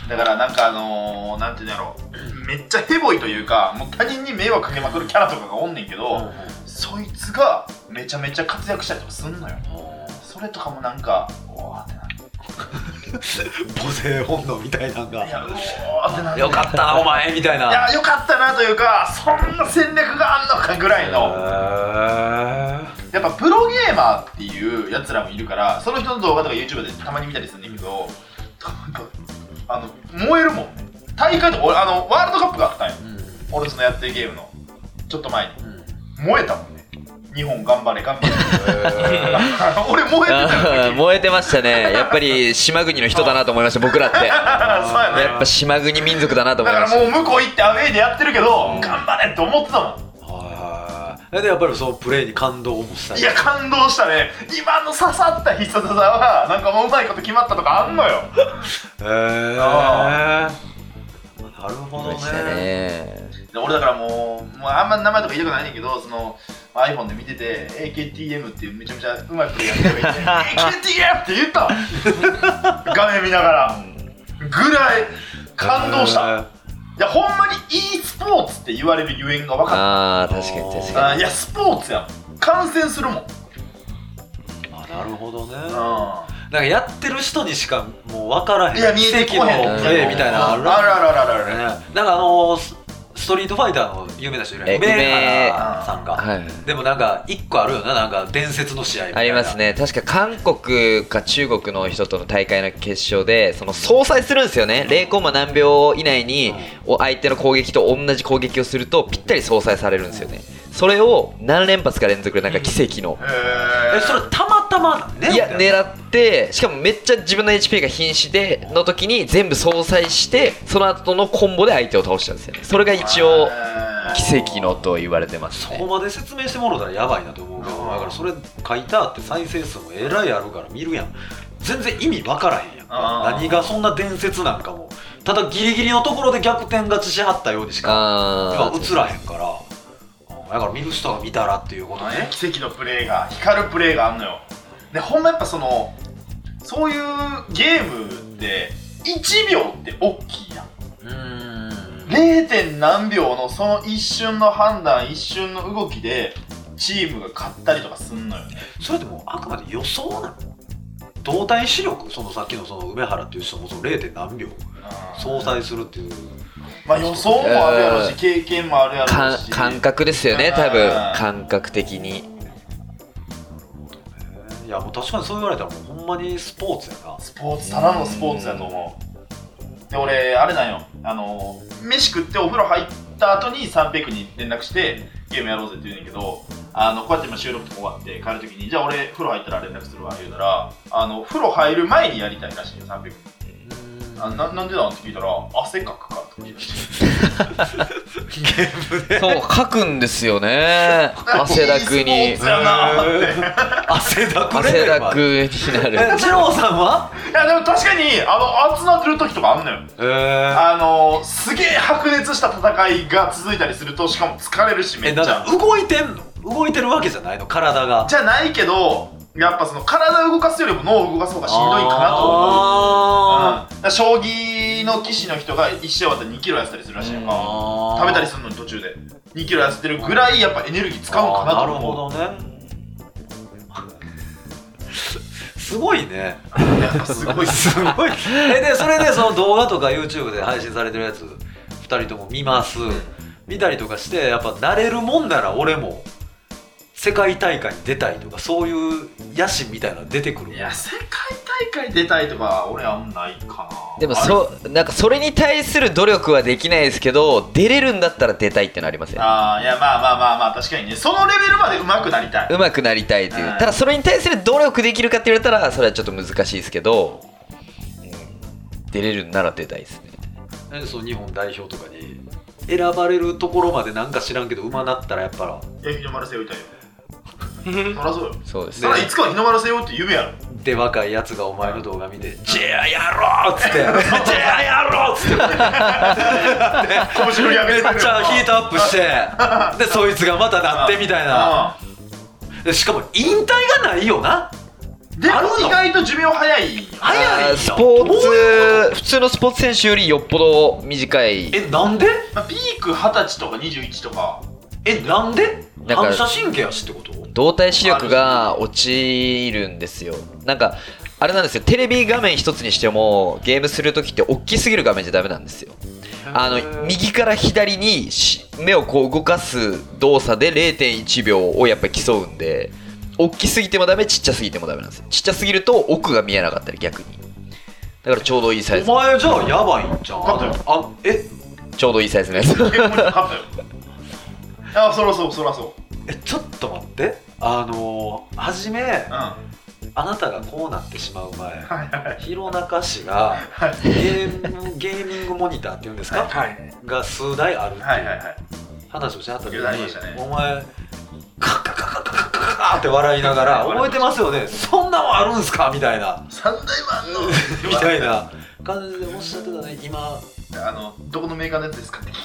だからなんかあのー、なんていうんだろう、めっちゃヘボいというか、もう他人に迷惑かけまくるキャラとかがおんねんけど、うん、そいつがめちゃめちゃ活躍したりとかすんのよ。それとかもなんかおーってなる母性本能みたいなのが、 いや、うおーってなる、 よかったお前みたいな。 いや、よかったなというか、そんな戦略があんのかぐらいの。やっぱプロゲーマーっていうやつらもいるから、その人の動画とか YouTube でたまに見たりするんだけど、なんかあの燃えるもんね。大会とか俺あのワールドカップがあったんよ、うん、俺そのやってるゲームのちょっと前に、うん、燃えたもんね。日本頑張れ頑張れ俺燃えてたよ。 燃えてましたね。やっぱり島国の人だなと思いました僕らってそうや、ね、やっぱ島国民族だなと思いました。 だからもう向こう行ってアウェーでやってるけど、うん、頑張れって思ってたもん。 でやっぱりそのプレーに感動もした。 いや感動したね。今の刺さった必殺技はなんかもううまいこと決まったとかあんのよ。 へえー。 るほどね。 ねで俺だからもう、もうあんま名前とか言いたくないねんけど、その iPhone で見てて エーケーティーエム っていうめちゃめちゃうまいプレイヤーがいてエーケーティーエム って言った画面見ながらぐらい感動した。いやほんまに e スポーツって言われるゆえんが分かった。 ああ確かに確かに。 いやスポーツやん、観戦するもん。 あ、なるほどね。 うんなんかやってる人にしかもう分からへん。 いや見えてこへん奇跡のプレーみたいなのある。 あるあるあるあるある、 ね、なんかあのー、ストリートファイターの有名な人いるやん、梅原さんが、 はい、 でもなんか一個あるよな、なんか伝説の試合みたいなありますね。確か韓国か中国の人との大会の決勝でその相殺するんですよね。ゼロコンマ何秒以内に相手の攻撃と同じ攻撃をするとぴったり相殺されるんですよね。それを何連発か連続でなんか奇跡の、 えそれたまたまなんね。 いや狙ってしかもめっちゃ自分の エイチピー が瀕死での時に全部相殺してその後のコンボで相手を倒したんですよね。それが一応奇跡のと言われてますね。 そこまで説明してもらったらやばいなと思うけど、だからそれ書いてあって再生数もえらいあるから見るやん。全然意味分からへんやんか。何がそんな伝説なんかも、ただギリギリのところで逆転勝ちしはったようにしか映らへんから、だから見る人が見たらっていうことね。 奇跡のプレーが光るプレーがあんのよ。でほんまやっぱそのそういうゲームでいちびょうって大きいやん。うーん ゼロ. 点何秒のその一瞬の判断一瞬の動きでチームが勝ったりとかすんのよね。 それってもうあくまで予想なの。動体視力、そのさっきのその梅原っていう人もその ゼロ. 点何秒相殺するっていう、まあ予想もあるやろし経験もあるやろし感覚ですよね多分感覚的に。 いやもう確かにそう言われたらもうほんまにスポーツやな。 スポーツ、ただのスポーツやと思う。で俺あれなんよ、あの飯食ってお風呂入った後に三平君に連絡してゲームやろうぜって言うねんけど、あのこうやって今収録とか終わって帰るときにじゃあ俺風呂入ったら連絡するわ言うたら、あの風呂入る前にやりたいらしいよ三平君。あ な, なんでだって聞いたら汗かくからって聞いたしゲームでそう書くんですよね汗だくに。 汗だく汗だくになる。 ジローさんは？ いやでも確かにあの熱なってる時とかあんのよ。えー、あのすげえ白熱した戦いが続いたりするとしかも疲れるしめっちゃ。 動いてんの？動いてるわけじゃないの体が。 じゃないけど。やっぱその体を動かすよりも脳を動かす方がしんどいかなと思う。うん、将棋の棋士の人が一試合終わったらにキロ痩せたりするらしいやんか。食べたりするのに途中でにキロ痩せてるぐらいやっぱエネルギー使うのかなと思う。 なるほどね。すごいね。 やっぱすごいすごい。えでそれでその動画とか YouTube で配信されてるやつふたりとも見ます。見たりとかしてやっぱ慣れるもんなら俺も。世界大会に出たいとかそういう野心みたいなの出てくる。 いや世界大会出たいとか俺はあんまないかな。 でもそなんかそれに対する努力はできないですけど出れるんだったら出たいってのありますよね。 ああいやまあまあまあまあ確かにね、そのレベルまで上手くなりたい上手くなりたいという、ただそれに対する努力できるかって言われたらそれはちょっと難しいですけど、うん、出れるんなら出たいですね。 なんでそう日本代表とかに選ばれるところまでなんか知らんけど馬なったらやっぱいや日の丸背負いたいよそりゃそうよ。 そうですね。いつかは日の丸背負うって夢やろ。 で若いやつがお前の動画見て「ジェアやろう!」っつって「ジェアやろう!」っつって拳振り上げてめっちゃヒートアップしてでそいつがまたなってみたいな。でしかも引退がないよな。 でも意外と寿命早い。 早い。 スポーツ普通のスポーツ選手よりよっぽど短い。 えなんで？ まあ、ピークはたちとかにじゅういちとか。 えなんで？反射神経やしってこと？ 動体視力が落ちるんですよ。なんかあれなんですよ、テレビ画面一つにしてもゲームするときって大きすぎる画面じゃダメなんですよ。あの右から左に目をこう動かす動作で ゼロてんいちびょうをやっぱり競うんで、大きすぎてもダメ、ちっちゃすぎてもダメなんですよ。ちっちゃすぎると奥が見えなかったり逆に。だからちょうどいいサイズ。 お前じゃあやばいんじゃん。 勝ったよ。 あえちょうどいいサイズのやつ。 勝ったよ。あそらそうそらそう。 えちょっと待って、あのー、初め、うん、あなたがこうなってしまう前、はいはい、弘中氏が、はい、ゲームゲーミングモニターっていうんですか、はい、が数台あるっていう話をしはった時に、はいはいはい、お前カッカッカッカッカッカッカッカッって笑いながら覚えてますよね、そんなのあるんすかみたいなさんだいもあんのみたいな感じでおっしゃってたね今。 あのどこのメーカーのやつですかって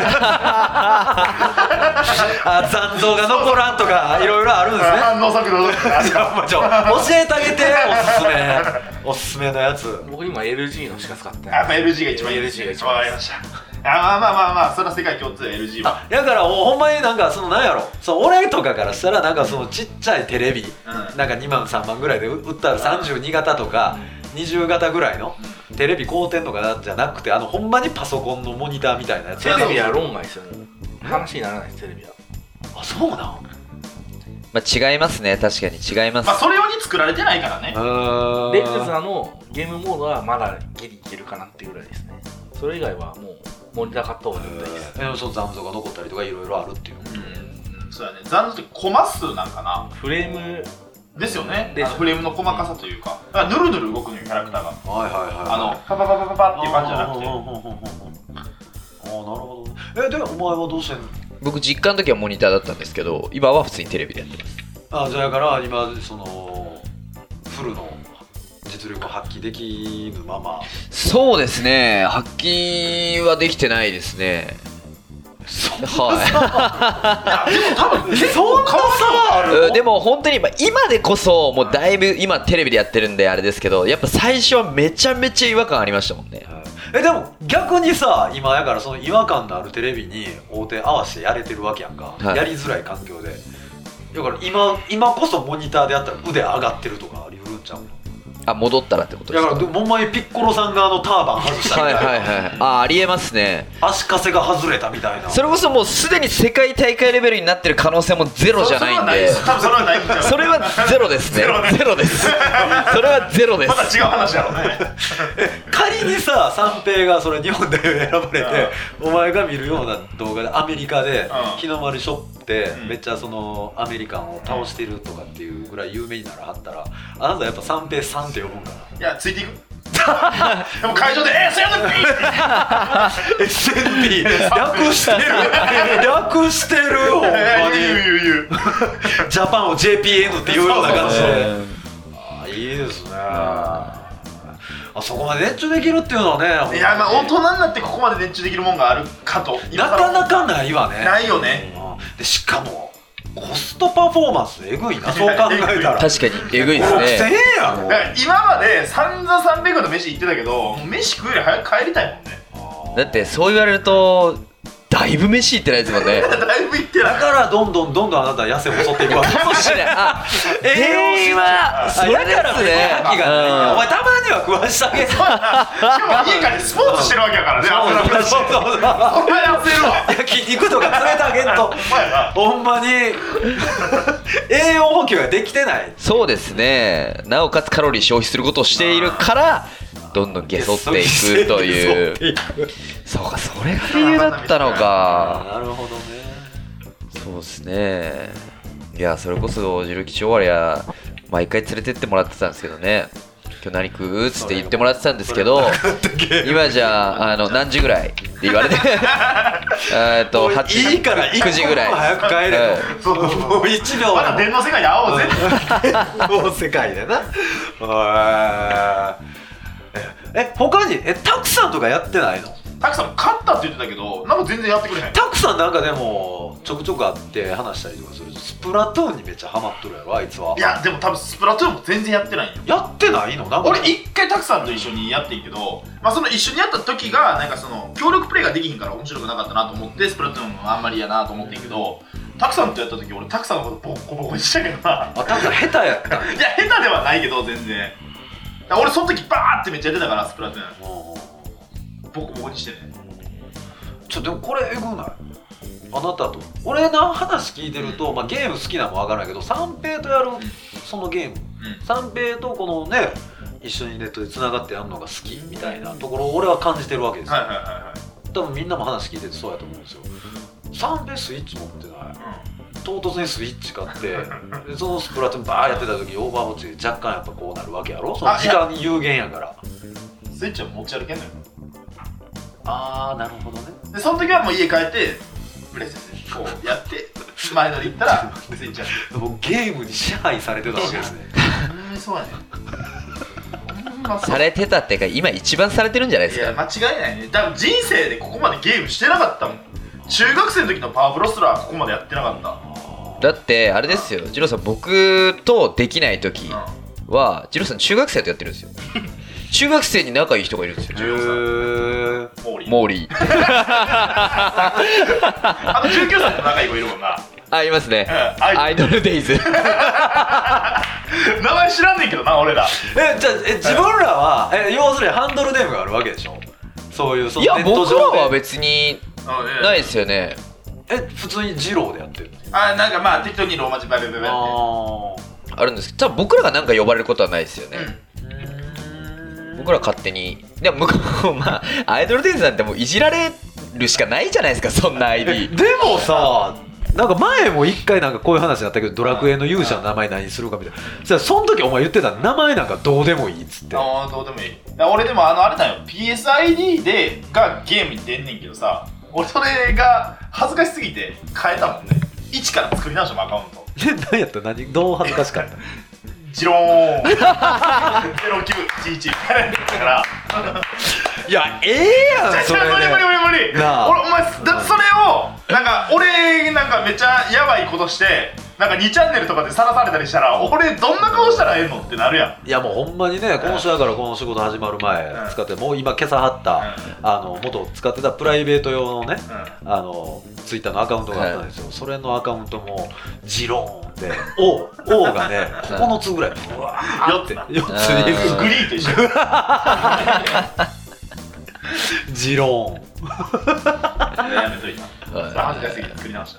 あ残像が残らんとかいろいろあるんですね。 反応速度じゃあちょ教えてあげておすすめおすすめのやつ。 僕今 エルジー のしか使ってない。 やっぱ エルジー が一番いいです。 エルジー が一番わかりました。あまあまあまあまあそれは世界共通 エルジー は。 あだからもうほんまになんかそのなんやろその俺とかからしたらなんかそのちっちゃいテレビ、うん、なんかにまんさんまんぐらいで売ったらさんじゅうに型とか、うん、にじゅう型ぐらいのテレビ買うてんとかじゃなくてあのほんまにパソコンのモニターみたいなやつ。 テレビは論外ですよね。話にならないですテレビは。 あそうなん。 まあ違いますね確かに違います。 まあそれ用に作られてないからね。 レクザのゲームモードはまだギリいけるかなっていうぐらいですね。それ以外はもうモニター買った方が絶対です。 えー、そう残像が残ったりとかいろいろあるっていう。 うん、そうやね。残像ってコマ数なんかな。 フレームですよね。あのフレームの細かさというか、だからぬるぬる動くのよキャラクターが。 はいはいはい。 あのパパパパパパっていう感じじゃなくて。 ああなるほど。えでお前はどうしてんの？ 僕実家の時はモニターだったんですけど今は普通にテレビでやってます。 あじゃあだから今そのフルの実力を発揮できぬまま。 そうですね発揮はできてないですね。 はい。でも多分結そんな構変わ差ある。でも本当に今でこそもうだいぶ今テレビでやってるんであれですけどやっぱ最初はめちゃめちゃ違和感ありましたもんね。 えでも逆にさ今やからその違和感のあるテレビに大手合わせてやれてるわけやんか、はい、やりづらい環境でだから今今こそモニターでやったら腕上がってるとかあり得るんちゃうの？ あ戻ったらってことですか？ だからほんまにピッコロさんがあのターバン外したみたいなはいはいはいあありえますね。 足かせが外れたみたいな。 それこそもうすでに世界大会レベルになってる可能性もゼロじゃないんで。 多分それはないんじゃない。 それはゼロですね。ゼロです。それはゼロです。 また違う話やろうね。 仮にさ三平がそれ日本で選ばれて、うん、お前が見るような動画でアメリカで日の丸しょって、うん、めっちゃそのアメリカンを倒してるとかっていうぐらい有名にならはったらあなたやっぱ三平さんって呼ぶんかな。 いやついていく。でも会場でエスエヌピー エスエヌピー略してる略してるほんまにジャパンを ジェーピーエヌ っていうような感じで。あいいですね。あそこまで熱中できるっていうのはね。 いやまあ大人になってここまで熱中できるもんがあるかと。 なかなかないわね。 ないよね。 でしかもコストパフォーマンスえぐいなそう考えたら。 確かにえぐいですね。 ろくせんえんやろ。 今まで散々さんびゃくえんの飯行ってたけどもう飯食うより早く帰りたいもんね。 だってそう言われるとだいぶ飯行ってないですもんね。 だいぶ行ってない。 だからどんどんどんどんあなた痩せ細っていくわけかもしれない。あ栄養はそれですね。 お前たまには食わしてあげる。 しかも家からスポーツしてるわけやからね。 そうそうそうそう。 お前痩せるわ。 焼肉とか連れてあげんとほんまに栄養補給ができてない。 そうですね。なおかつカロリー消費することをしているからどんどんゲソっていくという。そうかそれが理由だったのか。 なるほどね。 そうですね。いやそれこそジルキチョワリア毎回連れてってもらってたんですけどね。今日何食うっつって言ってもらってたんですけど今じゃあ、あの何時ぐらいって言われてえっとはちいいからくじぐらい早く帰れと、はい、もういちびょうまだ電の世界で会おうぜ電の世界でな。え他にえタクさんとかやってないの？ タクさんも勝ったって言ってたけどなんか全然やってくれへん。 タクさんなんかでもちょくちょく会って話したりとかする。スプラトゥーンにめっちゃハマっとるやろあいつは。 いやでも多分スプラトゥーンも全然やってないんよ。 やってないの？なんか俺一回タクさんと一緒にやってんけど、まあその一緒にやった時がなんかその協力プレイができひんから面白くなかったなと思ってスプラトゥーンもあんまりやなと思ってんけど、タクさんとやった時俺タクさんのことボッコボコにしたけどな。 あタクさん下手やったんいや下手ではないけど全然。俺その時バーってめっちゃやってたからスプラトゥーンボコボコにしてね。 ちょでもこれエグない？あなたと俺の話聞いてると、まあ、ゲーム好きなのも分からないけど三平とやるそのゲーム、うん、三平とこのね一緒にネットでつながってやるのが好きみたいなところを俺は感じてるわけですよ、はいはいはいはい、多分みんなも話聞いててそうやと思うんですよ。三平スイッチ持ってない、うん、唐突にスイッチ買ってでそのスプラトゥーンバーやってた時オーバーウォッチで若干やっぱこうなるわけやろ。その時間に有限やからスイッチは持ち歩けんのよ。 あーなるほどね。 でその時はもう家帰ってプレイステーションこうやって前乗り行ったらスイッチやる。 もうゲームに支配されてたわけですね。 ほんまにそうやねん。ほんまそうされてたっていうか今一番されてるんじゃないですか。 いや間違いないね。多分人生でここまでゲームしてなかったもん。中学生の時のパワープロすらここまでやってなかった。 だってあれですよ、二郎さん、僕とできない時は二郎さん中学生とやってるんですよ。中学生に仲いい人がいるんですよ。 じゅうよんさいモーリーモーリーあとじゅうきゅうさいと仲いい子いるもんな。 あ、いますね、 うん、 アイドルデイズ名前知らんねんけどな俺ら。 えじゃあえ自分らはえ要するにハンドルネームがあるわけでしょ。そういうそのいやネット僕ら上では別にないですよね。 え普通に二郎でやってるの。 あなんかまあ適当にローマ字バイバイバイバイってああるんですけど、多分僕らがなんか呼ばれることはないですよね、 ー僕ら勝手に。でも向こうまあアイドルデイズなんてもういじられるしかないじゃないですか、そんな アイディー。 でもさなんか前も一回なんかこういう話になったけどドラクエの勇者の名前何するかみたいな。そその時お前言ってた名前なんかどうでもいいっつって。 ああどうでもいい。俺でもあのあれだよ ピーエスアイディー でがゲームに出んねんけどさ、俺それが恥ずかしすぎて変えたもんね。一から作り直したもんアカウント。 で何やった何どう恥ずかしかったジローンゼロきゅういちいちだからいやええやんそれで無理無理無理無理。 なあ俺お前だってそれをなんか俺なんかめっちゃやばいことしてなんかにチャンネルとかでさらされたりしたら俺どんな顔したらええのってなるやん。 いやもうほんまにね今週だからこの仕事始まる前うん使ってもう今今朝貼った、 うんあの元使ってたプライベート用のね、 うあのツイッターのアカウントがあったんですよ、それのアカウントもジローンで O, O がねここのつぐらいうわーってよっつにんグリーンと一緒ジローンやめといた。 はい恥ずかしすぎて作り直した。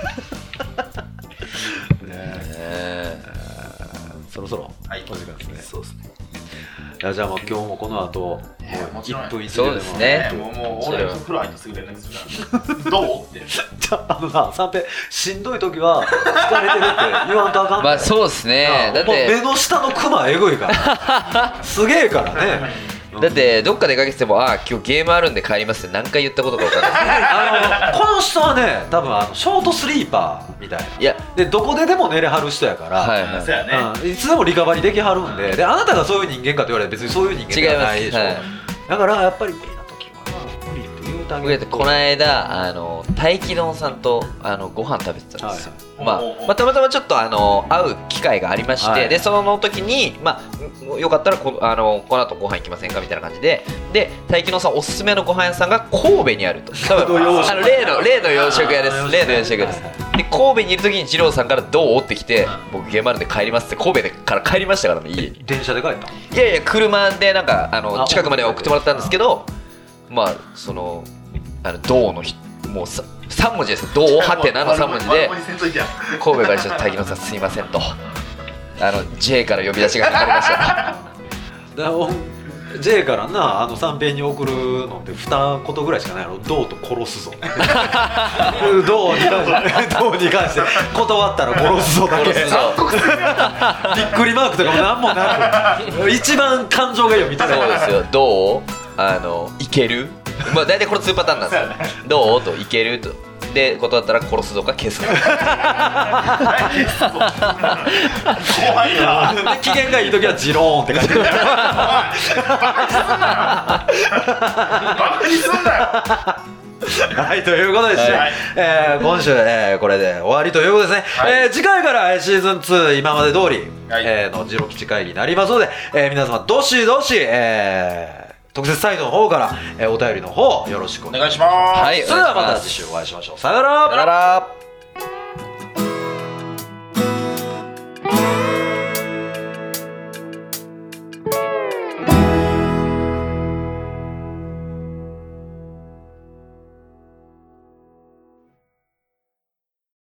ねそろそろはいお時間ですね。 そうですね。 いやじゃあもう今日もこの後もうもちろんいっぷんいつでもそうですねもうもう俺風呂入ってすぐ連絡するからどうってじゃああのな三平しんどい時は疲れてるって言わんとあかんね。 まあそうですね。だっもう目ての下のクマえぐいからすげえからね。 だってどっか出かけてても、ああ今日ゲームあるんで帰りますって何回言ったことか分かんないあのこの人はね多分あのショートスリーパーみたいな。 いやでどこででも寝れはる人やから、 はいはいそうやね。 うん、いつでもリカバリーできはるんで、であなたがそういう人間かと言われて別にそういう人間じゃないでしょ。 違いますはいだからやっぱり無理な時は無理って言うたげると。 僕この間あの大気丼さんとあのご飯食べてたんですよ、 はいまあおうおうおうまあ、たまたまちょっとあの会う機会がありまして、 はいでその時に、まあ、よかったらこあのこの後ご飯行きませんかみたいな感じで、で大気丼さんおすすめのご飯屋さんが神戸にあると、多分洋食あの例の例の洋食屋ですあー例の洋食屋です。で神戸にいる時に二郎さんからどうって来て、僕ゲームあるんで帰りますって神戸でから帰りましたからね、家に。 電車で帰ったの。 いやいや車でなんかあのあ近くまで送ってもらったんですけど、まあそのあの道のひもうささん文字です。道はてなのさん文字で丸文字せんといてや神戸からちょっと大木野さんすいませんとあの J から呼び出しがかかりましただお J からなあの三平に送るのって二言ぐらいしかないの。どうと殺すぞどうに関してどうに関して断ったら殺すぞだけ殺すぞびっくりマークとかもなんもなく一番感情が読みたい。 そうですよ。どうあのいける、まあ大体これにパターンなんですよ。どうといけるとで断ったら殺すぞか消すぞ怖いな。 で機嫌がいい時はジローンって感じでバカにすんなよ。 はいということでして、 はいえー今週、えーこれで終わりということですね、 はいえー次回からえーシーズンツー今まで通り、 はいえーのジロ吉会になりますので、えー皆様どしどし、えー特設サイトの方から、えーお便りの方よろしくお願いします。 お願いします。 はいそれではまた次週お会いしましょう。さよなら。 さよなら。